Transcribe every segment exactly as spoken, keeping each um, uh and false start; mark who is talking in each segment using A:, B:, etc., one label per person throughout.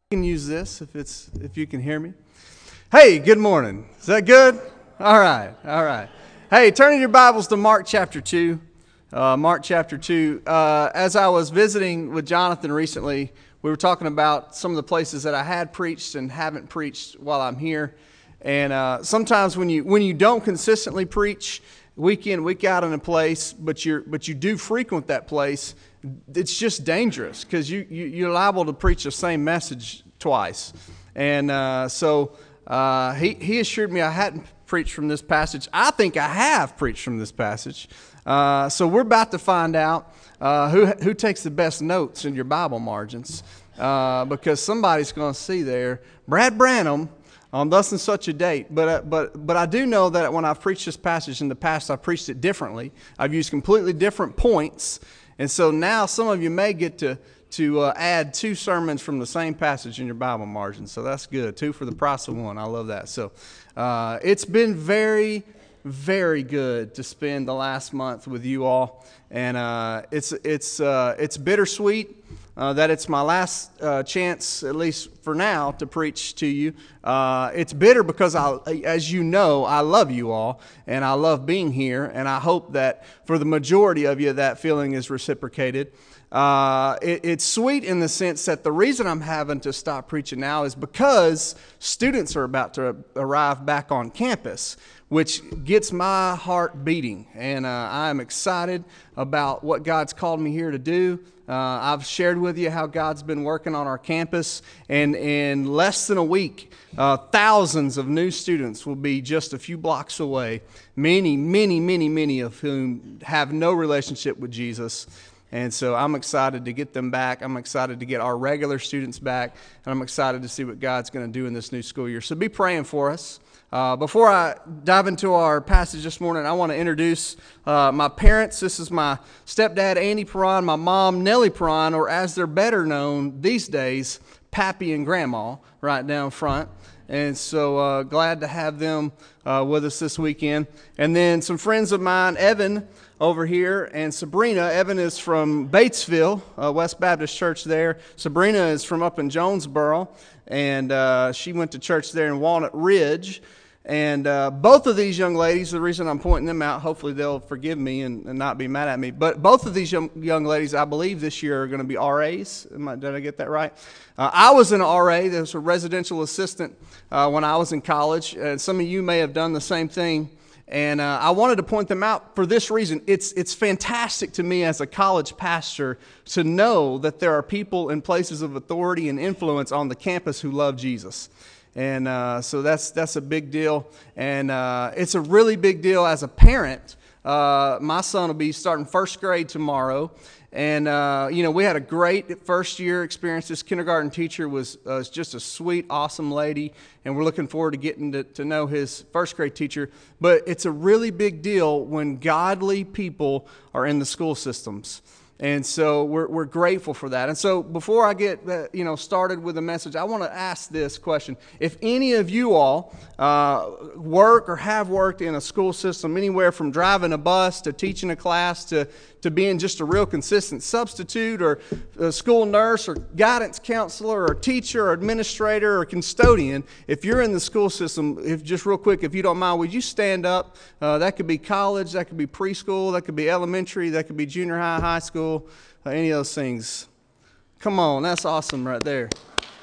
A: Can use this if it's if you can hear me. Hey, good morning. Is that good? All right, all right. Hey, turning your Bibles to Mark chapter two. Uh, Mark chapter two. Uh, as I was visiting with Jonathan recently, we were talking about some of the places that I had preached and haven't preached while I'm here. And uh, sometimes when you when you don't consistently preach week in, week out in a place, but you're but you do frequent that place, it's just dangerous because you, you you're liable to preach the same message twice. And uh, so uh, he he assured me I hadn't preached from this passage. I think I have preached from this passage. Uh, so we're about to find out uh, who who takes the best notes in your Bible margins, uh, because somebody's going to see there Brad Branham on thus and such a date. But uh, but but I do know that when I've preached this passage in the past, I've preached it differently. I've used completely different points. And so now some of you may get to, to uh, add two sermons from the same passage in your Bible margin. So that's good. Two for the price of one. I love that. So uh, it's been very, very good to spend the last month with you all. And uh, it's, it's, uh, it's bittersweet. Uh, that it's my last uh, chance, at least for now, to preach to you. Uh, it's bitter because, I, as you know, I love you all, and I love being here, and I hope that for the majority of you, that feeling is reciprocated. Uh, it, it's sweet in the sense that the reason I'm having to stop preaching now is because students are about to arrive back on campus, which gets my heart beating, and uh, I'm excited about what God's called me here to do. Uh, I've shared with you how God's been working on our campus, and in less than a week, uh, thousands of new students will be just a few blocks away, many, many, many, many of whom have no relationship with Jesus. And so I'm excited to get them back. I'm excited to get our regular students back, and I'm excited to see what God's going to do in this new school year. So be praying for us. Uh, before I dive into our passage this morning, I want to introduce uh, my parents. This is my stepdad, Andy Perron, my mom, Nellie Perron, or as they're better known these days, Pappy and Grandma, right down front. And so uh, glad to have them uh, with us this weekend. And then some friends of mine, Evan over here, and Sabrina. Evan is from Batesville, uh, West Baptist Church there. Sabrina is from up in Jonesboro, and uh, she went to church there in Walnut Ridge. And uh, both of these young ladies, the reason I'm pointing them out, hopefully they'll forgive me and, and not be mad at me, but both of these young, young ladies, I believe this year are going to be R As. Am I, did I get that right? Uh, I was an R A. There was a residential assistant uh, when I was in college, and some of you may have done the same thing. And uh, I wanted to point them out for this reason. It's it's fantastic to me as a college pastor to know that there are people in places of authority and influence on the campus who love Jesus. And uh, so that's that's a big deal. And uh, it's a really big deal as a parent. Uh, my son will be starting first grade tomorrow. And, uh, you know, we had a great first year experience. This kindergarten teacher was uh, just a sweet, awesome lady. And we're looking forward to getting to, to know his first grade teacher. But it's a really big deal when godly people are in the school systems. And so we're we're grateful for that. And so before I get uh, you know started with the message, I want to ask this question: if any of you all uh, work or have worked in a school system, anywhere from driving a bus to teaching a class to to being just a real consistent substitute or a school nurse or guidance counselor or teacher or administrator or custodian, if you're in the school system, if just real quick, if you don't mind, would you stand up? Uh, that could be college, that could be preschool, that could be elementary, that could be junior high, high school, uh, any of those things. Come on, that's awesome right there.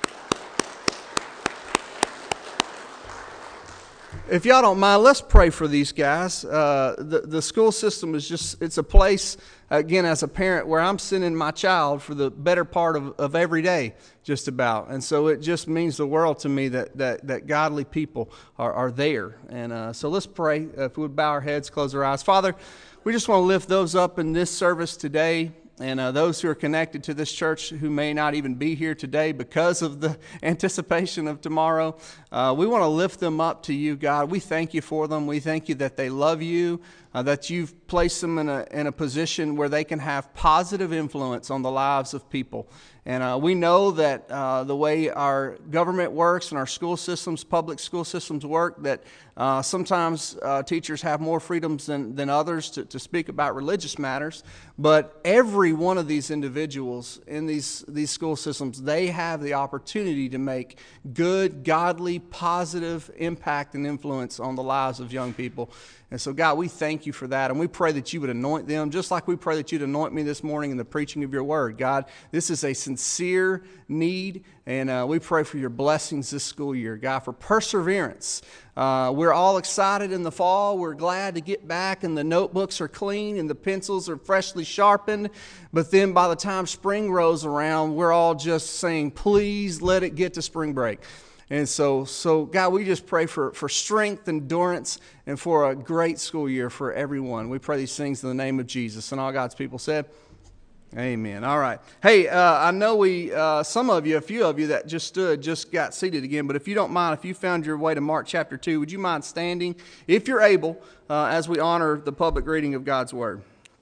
A: If y'all don't mind, let's pray for these guys. Uh, the, the school system is just, it's a place, again, as a parent, where I'm sending my child for the better part of, of every day, just about. And so it just means the world to me that that, that godly people are, are there. And uh, so let's pray. Uh, if we would bow our heads, close our eyes. Father, we just want to lift those up in this service today. And uh, those who are connected to this church who may not even be here today because of the anticipation of tomorrow, uh, we want to lift them up to you, God. We thank you for them. We thank you that they love you. uh, that you've placed them in a, in a position where they can have positive influence on the lives of people. And uh, we know that uh, the way our government works and our school systems, public school systems work, that uh, sometimes uh, teachers have more freedoms than, than others to, to speak about religious matters. But every one of these individuals in these, these school systems, they have the opportunity to make good, godly, positive impact and influence on the lives of young people. And so, God, we thank you for that, and we pray that you would anoint them, just like we pray that you'd anoint me this morning in the preaching of your word. God, this is a sincere need, and uh, we pray for your blessings this school year, God, for perseverance. Uh, we're all excited in the fall. We're glad to get back, and the notebooks are clean, and the pencils are freshly sharpened. But then by the time spring rolls around, we're all just saying, please let it get to spring break. And so, so God, we just pray for, for strength, endurance, and for a great school year for everyone. We pray these things in the name of Jesus. And all God's people said, amen. All right. Hey, uh, I know we, uh, some of you, a few of you that just stood, just got seated again. But if you don't mind, if you found your way to Mark chapter two, would you mind standing, if you're able, uh, as we honor the public reading of God's Word?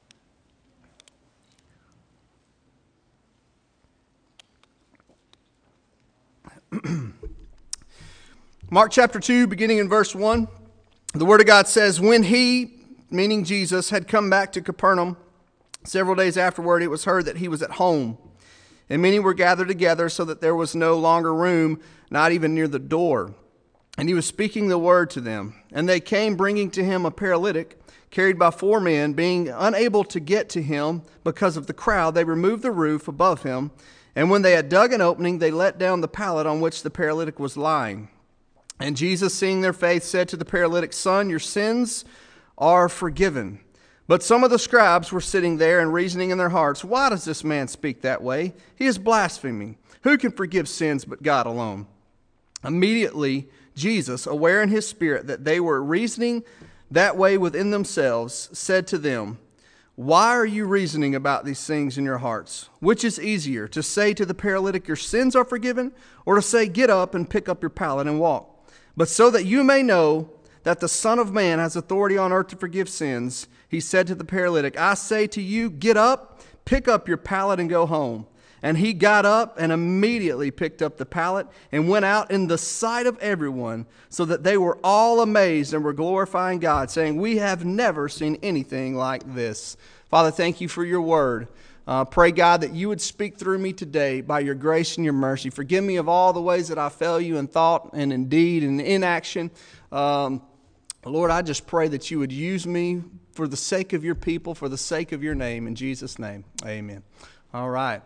A: Mark chapter two, beginning in verse one, the Word of God says, when he, meaning Jesus, had come back to Capernaum, several days afterward, it was heard that he was at home. And many were gathered together so that there was no longer room, not even near the door. And he was speaking the word to them. And they came bringing to him a paralytic, carried by four men. Being unable to get to him because of the crowd, they removed the roof above him. And when they had dug an opening, they let down the pallet on which the paralytic was lying. And Jesus, seeing their faith, said to the paralytic, son, your sins are forgiven. But some of the scribes were sitting there and reasoning in their hearts, why does this man speak that way? He is blaspheming. Who can forgive sins but God alone? Immediately, Jesus, aware in his spirit that they were reasoning that way within themselves, said to them, why are you reasoning about these things in your hearts? Which is easier, to say to the paralytic, your sins are forgiven, or to say, get up and pick up your pallet and walk? But so that you may know that the Son of Man has authority on earth to forgive sins, he said to the paralytic, I say to you, get up, pick up your pallet and go home. And he got up and immediately picked up the pallet and went out in the sight of everyone, so that they were all amazed and were glorifying God, saying, we have never seen anything like this. Father, thank you for your word. Uh, pray, God, that you would speak through me today by your grace and your mercy. Forgive me of all the ways that I fail you in thought and in deed and in action. Um, Lord, I just pray that you would use me for the sake of your people, for the sake of your name. In Jesus' name, amen. All right.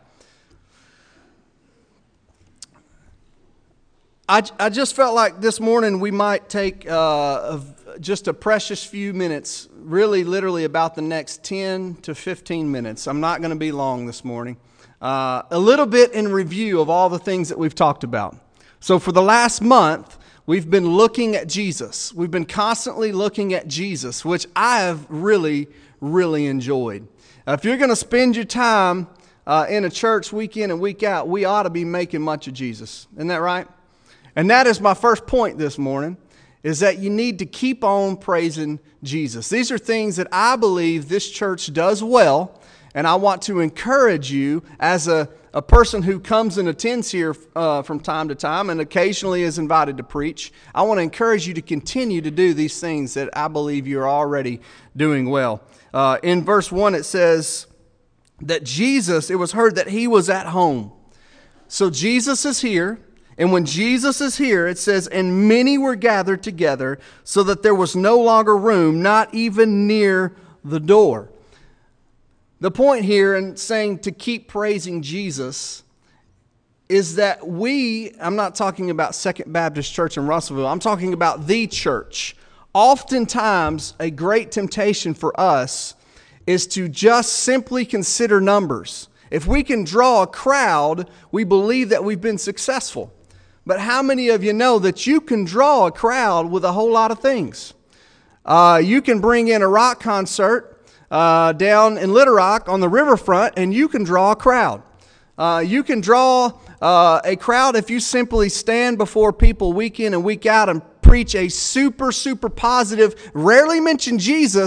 A: I, I just felt like this morning we might take uh, a, just a precious few minutes, really literally about the next ten to fifteen minutes. I'm not going to be long this morning. Uh, a little bit in review of all the things that we've talked about. So for the last month, we've been looking at Jesus. We've been constantly looking at Jesus, which I have really, really enjoyed. Uh, if you're going to spend your time uh, in a church week in and week out, we ought to be making much of Jesus. Isn't that right? And that is my first point this morning, is that you need to keep on praising Jesus. These are things that I believe this church does well, and I want to encourage you as a, a person who comes and attends here uh, from time to time and occasionally is invited to preach. I want to encourage you to continue to do these things that I believe you're already doing well. Uh, in verse one it says that Jesus, it was heard that he was at home. So Jesus is here. And when Jesus is here, it says, and many were gathered together so that there was no longer room, not even near the door. The point here in saying to keep praising Jesus is that we, I'm not talking about Second Baptist Church in Russellville, I'm talking about the church. Oftentimes, a great temptation for us is to just simply consider numbers. If we can draw a crowd, we believe that we've been successful. But how many of you know that you can draw a crowd with a whole lot of things? Uh, you can bring in a rock concert uh, down in Little Rock on the riverfront, and you can draw a crowd. Uh, you can draw uh, a crowd if you simply stand before people week in and week out and preach a super, super positive, rarely mention Jesus,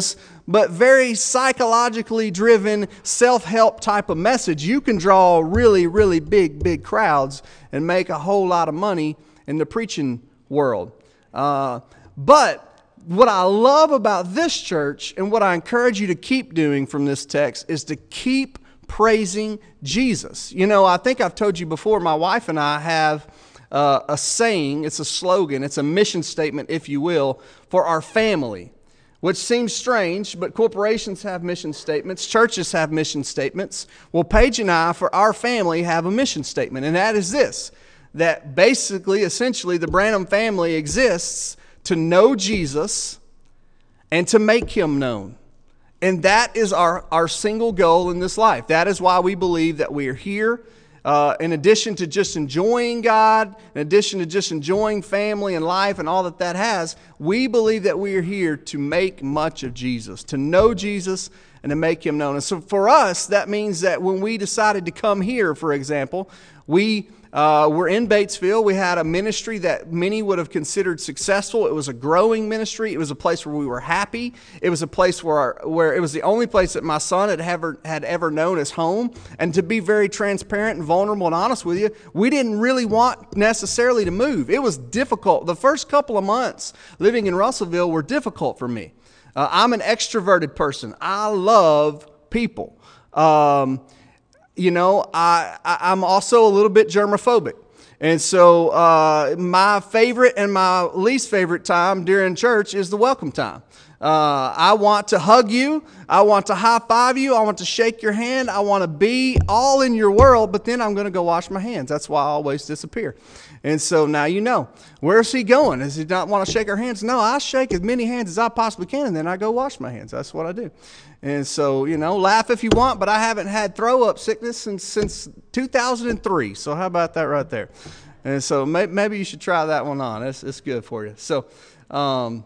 A: but very psychologically driven, self-help type of message, you can draw really, really big, big crowds and make a whole lot of money in the preaching world. Uh, but what I love about this church and what I encourage you to keep doing from this text is to keep praising Jesus. You know, I think I've told you before, my wife and I have uh, a saying, it's a slogan, it's a mission statement, if you will, for our family, which seems strange, but corporations have mission statements, churches have mission statements. Well, Paige and I, for our family, have a mission statement, and that is this, that basically, essentially, the Branham family exists to know Jesus and to make Him known. And that is our, our single goal in this life. That is why we believe that we are here. Uh, in addition to just enjoying God, in addition to just enjoying family and life and all that that has, we believe that we are here to make much of Jesus, to know Jesus and to make Him known. And so for us, that means that when we decided to come here, for example, we Uh, we're in Batesville. We had a ministry that many would have considered successful. It was a growing ministry. It was a place where we were happy. It was a place where our, where it was the only place that my son had ever had ever known as home. And to be very transparent and vulnerable and honest with you, we didn't really want necessarily to move. It was difficult. The first couple of months living in Russellville were difficult for me. Uh, I'm an extroverted person. I love people. Um, You know, I, I, I'm also a little bit germophobic. And so uh, my favorite and my least favorite time during church is the welcome time. Uh, I want to hug you. I want to high five you. I want to shake your hand. I want to be all in your world, but then I'm going to go wash my hands. That's why I always disappear. And so now you know. Where's he going? Does he not want to shake our hands? No, I shake as many hands as I possibly can, and then I go wash my hands. That's what I do. And so, you know, laugh if you want, but I haven't had throw-up sickness since, since two thousand three. So how about that right there? And so may, maybe you should try that one on. It's, it's good for you. So um,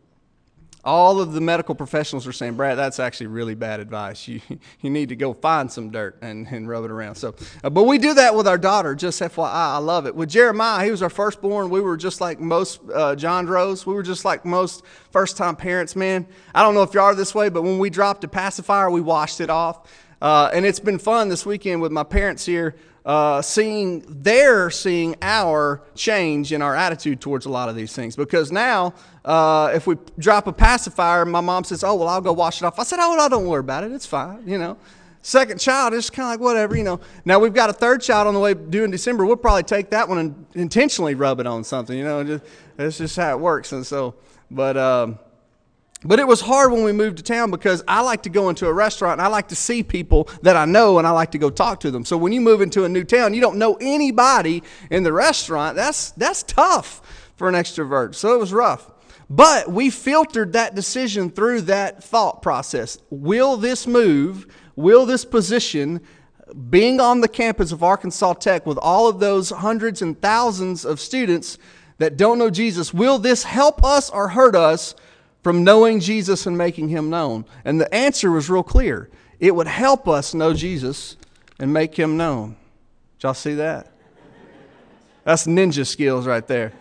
A: all of the medical professionals are saying, Brad, that's actually really bad advice. You you need to go find some dirt and, and rub it around. So, uh, but we do that with our daughter, just F Y I. I love it. With Jeremiah, he was our firstborn. We were just like most uh, John Drows. We were just like most first-time parents, man. I don't know if you are this way, but when we dropped a pacifier, we washed it off. Uh, and it's been fun this weekend with my parents here, uh, seeing their, seeing our change in our attitude towards a lot of these things. Because now, uh, if we drop a pacifier, my mom says, oh, well, I'll go wash it off. I said, oh, well, don't worry about it. It's fine, you know. Second child is kind of like whatever, you know. Now we've got a third child on the way due in December. We'll probably take that one and intentionally rub it on something, you know. Just, that's just how it works. And so, but... Um, But it was hard when we moved to town because I like to go into a restaurant and I like to see people that I know and I like to go talk to them. So when you move into a new town, you don't know anybody in the restaurant. That's that's tough for an extrovert. So it was rough. But we filtered that decision through that thought process. Will this move, will this position, being on the campus of Arkansas Tech with all of those hundreds and thousands of students that don't know Jesus, will this help us or hurt us from knowing Jesus and making Him known? And the answer was real clear. It would help us know Jesus and make Him known. Did y'all see that? That's ninja skills right there.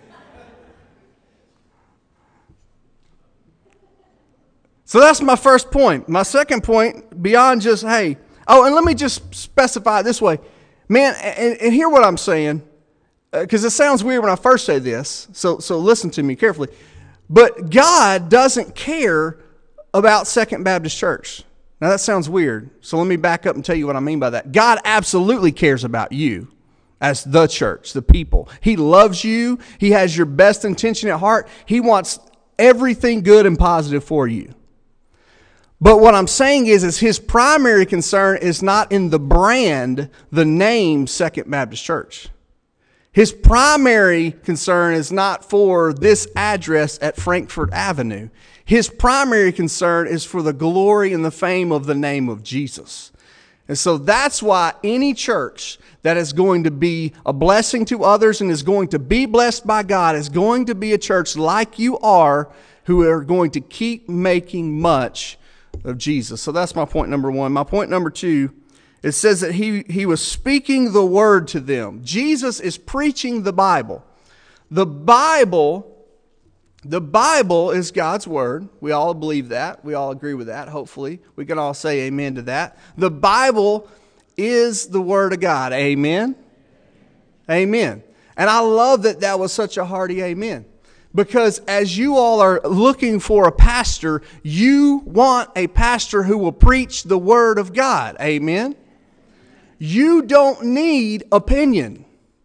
A: So that's my first point. My second point, beyond just, hey, oh, and let me just specify it this way. Man, and, and hear what I'm saying, because uh, it sounds weird when I first say this, so so listen to me carefully. But God doesn't care about Second Baptist Church. Now that sounds weird, so let me back up and tell you what I mean by that. God absolutely cares about you as the church, the people. He loves you. He has your best intention at heart. He wants everything good and positive for you. But what I'm saying is, is His primary concern is not in the brand, the name Second Baptist Church. His primary concern is not for this address at Frankfort Avenue. His primary concern is for the glory and the fame of the name of Jesus. And so that's why any church that is going to be a blessing to others and is going to be blessed by God is going to be a church like you are, who are going to keep making much of Jesus. So that's my point number one. My point number two, it says that he, he was speaking the word to them. Jesus is preaching the Bible. The Bible The Bible is God's Word. We all believe that. We all agree with that, hopefully. We can all say amen to that. The Bible is the Word of God. Amen? Amen. And I love that that was such a hearty amen. Because as you all are looking for a pastor, you want a pastor who will preach the Word of God. Amen? You don't need opinion.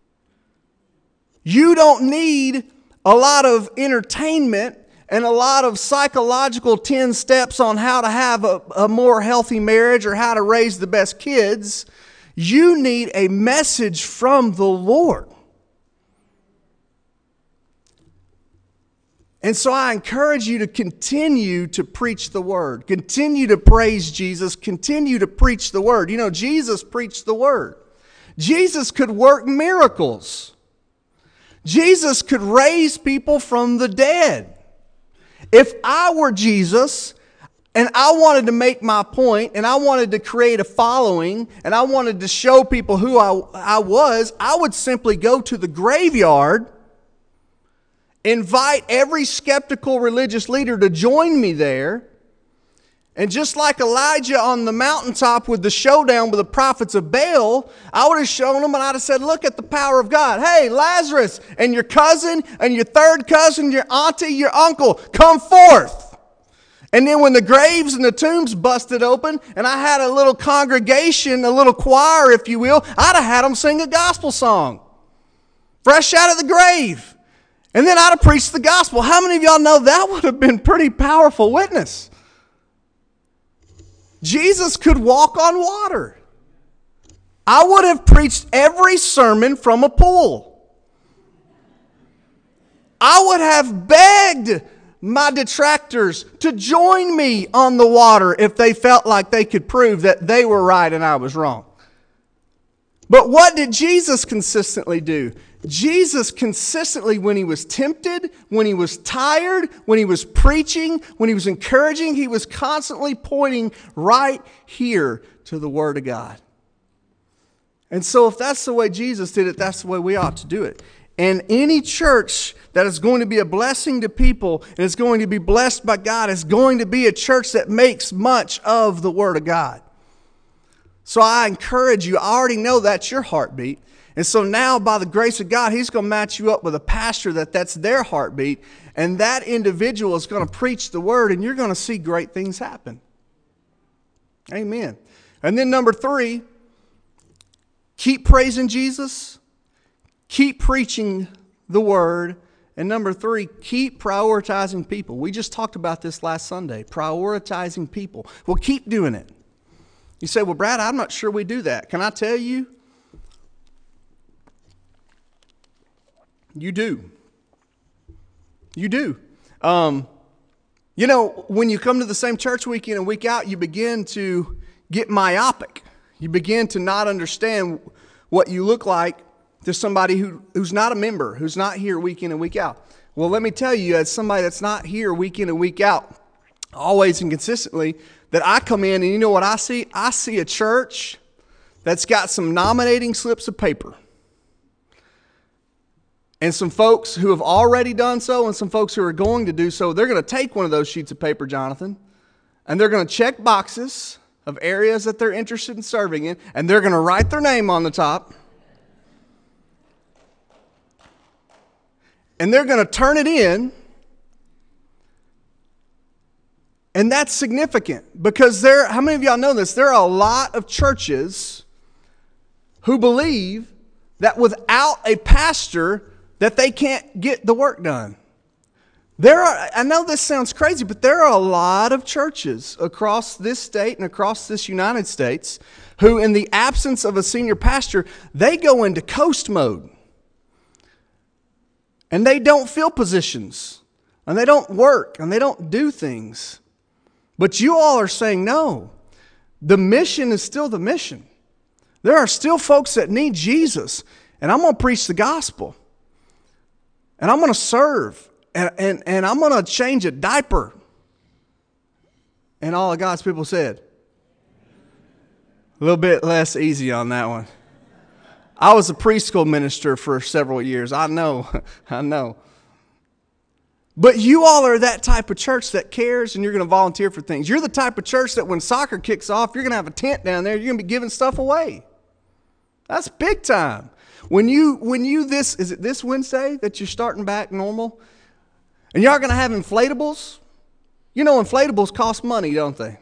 A: You don't need a lot of entertainment and a lot of psychological ten steps on how to have a, a more healthy marriage or how to raise the best kids. You need a message from the Lord. And so I encourage you to continue to preach the Word. Continue to praise Jesus. Continue to preach the Word. You know, Jesus preached the Word. Jesus could work miracles. Jesus could raise people from the dead. If I were Jesus and I wanted to make my point and I wanted to create a following and I wanted to show people who I, I was, I would simply go to the graveyard, invite every skeptical religious leader to join me there, and just like Elijah on the mountaintop with the showdown with the prophets of Baal, I would have shown them and I'd have said, look at the power of God. Hey, Lazarus and your cousin and your third cousin, your auntie, your uncle, come forth. And then when the graves and the tombs busted open and I had a little congregation, a little choir, if you will, I'd have had them sing a gospel song. Fresh out of the grave. And then I'd have preached the gospel. How many of y'all know that would have been pretty powerful witness? Jesus could walk on water. I would have preached every sermon from a pool. I would have begged my detractors to join me on the water if they felt like they could prove that they were right and I was wrong. But what did Jesus consistently do? Jesus consistently, when he was tempted, when he was tired, when he was preaching, when he was encouraging, he was constantly pointing right here to the Word of God. And so if that's the way Jesus did it, that's the way we ought to do it. And any church that is going to be a blessing to people and is going to be blessed by God is going to be a church that makes much of the Word of God. So I encourage you, I already know that's your heartbeat. And so now, by the grace of God, He's going to match you up with a pastor that that's their heartbeat. And that individual is going to preach the Word, and you're going to see great things happen. Amen. And then number three, keep praising Jesus. Keep preaching the Word. And number three, keep prioritizing people. We just talked about this last Sunday, prioritizing people. Well, keep doing it. You say, well, Brad, I'm not sure we do that. Can I tell you? You do. You do. Um, you know, when you come to the same church week in and week out, you begin to get myopic. You begin to not understand what you look like to somebody who, who's not a member, who's not here week in and week out. Well, let me tell you, as somebody that's not here week in and week out, always and consistently, that I come in and you know what I see? I see a church that's got some nominating slips of paper. And some folks who have already done so and some folks who are going to do so, they're going to take one of those sheets of paper, Jonathan, and they're going to check boxes of areas that they're interested in serving in, and they're going to write their name on the top. And they're going to turn it in. And that's significant because there, how many of y'all know this? There are a lot of churches who believe that without a pastor, that they can't get the work done. There are, I know this sounds crazy, but there are a lot of churches across this state and across this United States who, in the absence of a senior pastor, they go into coast mode. And they don't fill positions. And they don't work. And they don't do things. But you all are saying, no, the mission is still the mission. There are still folks that need Jesus. And I'm going to preach the gospel. And I'm going to serve. And, and, and I'm going to change a diaper. And all of God's people said, a little bit less easy on that one. I was a preschool minister for several years. I know. I know. But you all are that type of church that cares and you're going to volunteer for things. You're the type of church that when soccer kicks off, you're going to have a tent down there. You're going to be giving stuff away. That's big time. When you, when you this, is it this Wednesday that you're starting back normal? And y'all going to have inflatables? You know inflatables cost money, don't they?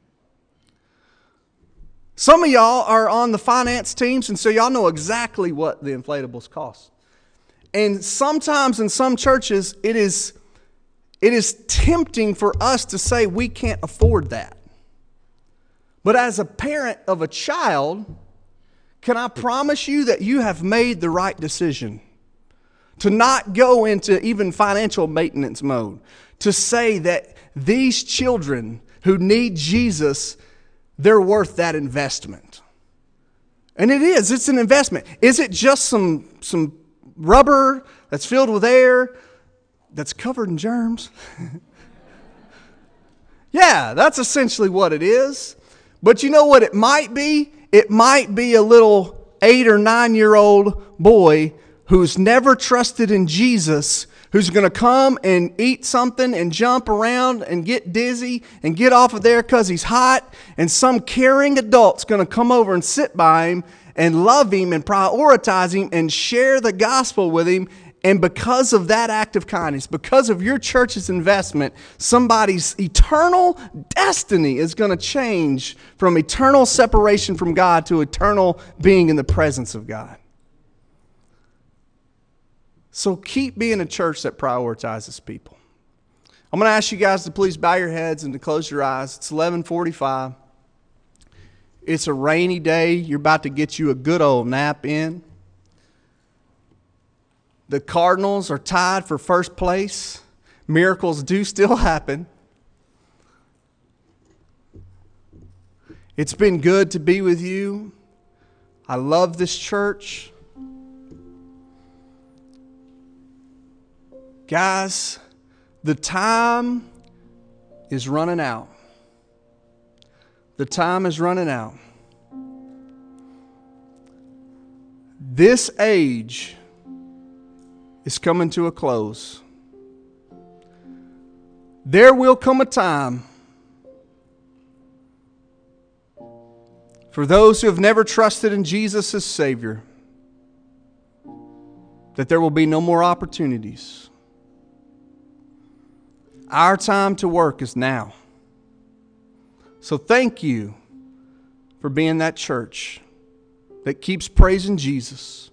A: Some of y'all are on the finance teams, and so y'all know exactly what the inflatables cost. And sometimes in some churches, it is, it is tempting for us to say we can't afford that. But as a parent of a child, can I promise you that you have made the right decision to not go into even financial maintenance mode, to say that these children who need Jesus, they're worth that investment. And it is. It's an investment. Is it just some, some rubber that's filled with air that's covered in germs? Yeah, that's essentially what it is. But you know what it might be? It might be a little eight or nine-year-old boy who's never trusted in Jesus, who's going to come and eat something and jump around and get dizzy and get off of there because he's hot, and some caring adult's going to come over and sit by him and love him and prioritize him and share the gospel with him. And because of that act of kindness, because of your church's investment, somebody's eternal destiny is going to change from eternal separation from God to eternal being in the presence of God. So keep being a church that prioritizes people. I'm going to ask you guys to please bow your heads and to close your eyes. It's eleven forty-five. It's a rainy day. You're about to get you a good old nap in. The Cardinals are tied for first place. Miracles do still happen. It's been good to be with you. I love this church. Guys, the time is running out. The time is running out. This age is coming to a close. There will come a time for those who have never trusted in Jesus as Savior that there will be no more opportunities. Our time to work is now. So thank you for being that church that keeps praising Jesus,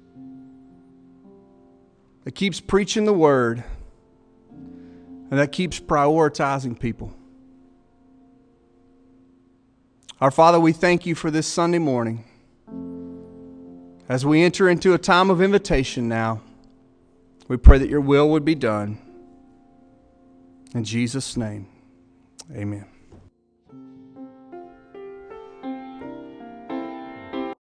A: that keeps preaching the word, and that keeps prioritizing people. Our Father, we thank you for this Sunday morning. As we enter into a time of invitation now, we pray that your will would be done. In Jesus' name, amen.